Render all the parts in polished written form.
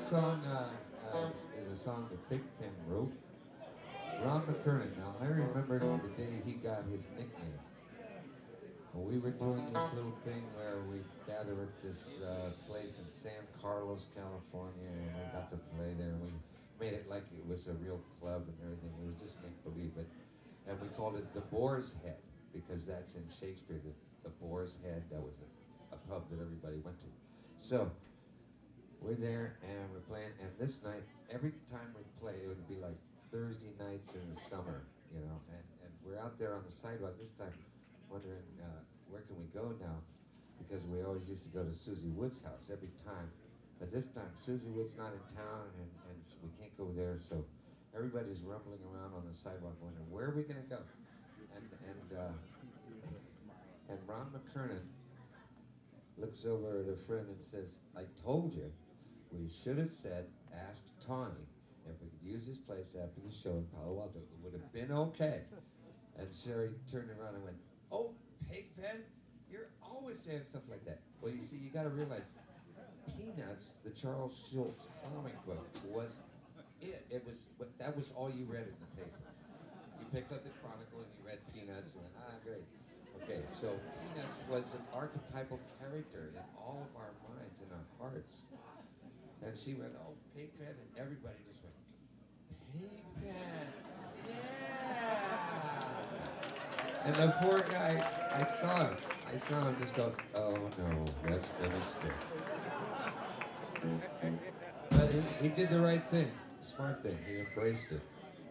song is a song that Big Pen wrote. Ron McKernan. Now, I remember the day he got his nickname. Well, we were doing this little thing where we gather at this place in San Carlos, California, and we got to play there. And we made it like it was a real club and everything. It was just make-believe. And we called it the Boar's Head, because that's in Shakespeare, the Boar's Head. That was a pub that everybody went to. So we're there and we're playing, and this night, every time we play, it would be like Thursday nights in the summer, you know, and we're out there on the sidewalk this time wondering where can we go now, because we always used to go to Susie Wood's house every time, but this time Susie Wood's not in town and we can't go there, so everybody's rumbling around on the sidewalk wondering where are we going to go, and Ron McKernan looks over at a friend and says, I told you, we should have asked Tawny if we could use this place after the show in Palo Alto. It would have been okay. And Sherry turned around and went, oh, Pigpen, you're always saying stuff like that. Well, you see, you got to realize, Peanuts, the Charles Schulz comic book, was it. That was all you read in the paper. You picked up the Chronicle and you read Peanuts and went, great. Okay, so Peanuts was an archetypal character in all of our minds and our hearts. And she went, oh, Pigpen, and everybody just went, Pigpen, yeah! And the poor guy, I saw him just go, oh no, that's gonna stick. But he did the right thing, smart thing, he embraced it.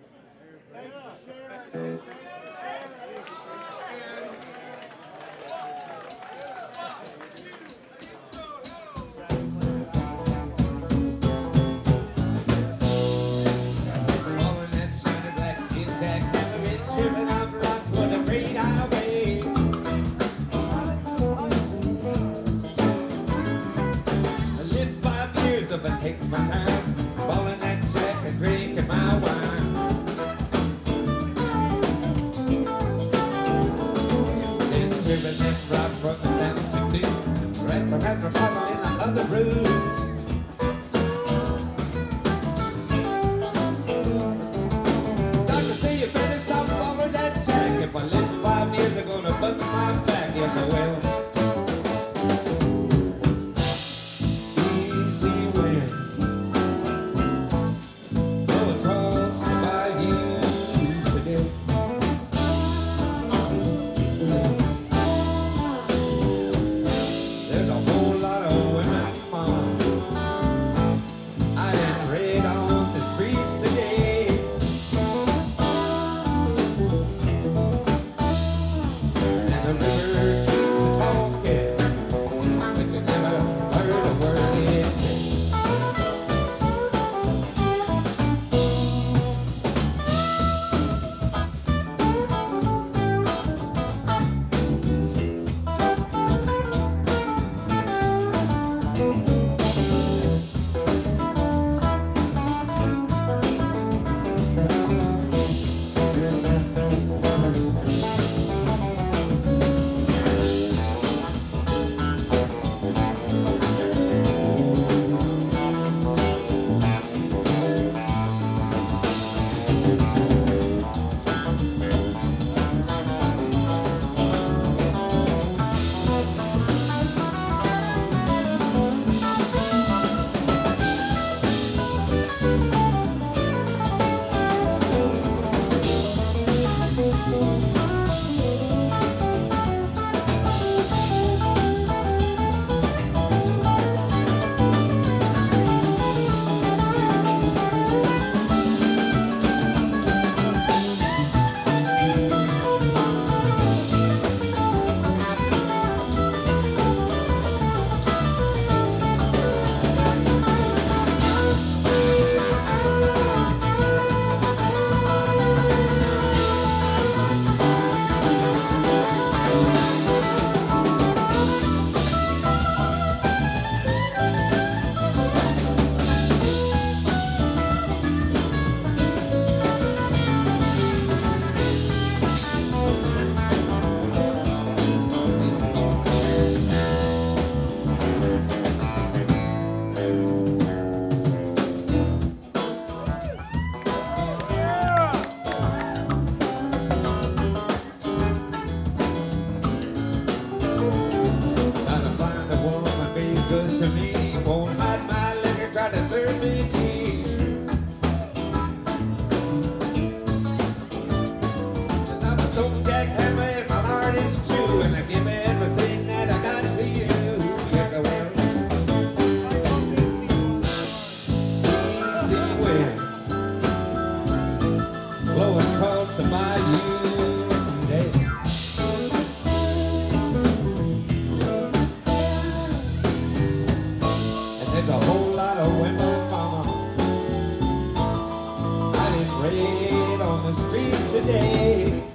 I take my time, balling that jack and drinking my wine. Then tripping that rock from down to two, right behind the bottle in the other room. Doctor say you better stop balling that jack. If I live 5 years, I'm gonna bust my back. Yes, I will. got a whimper, mama. I didn't raid on the streets today.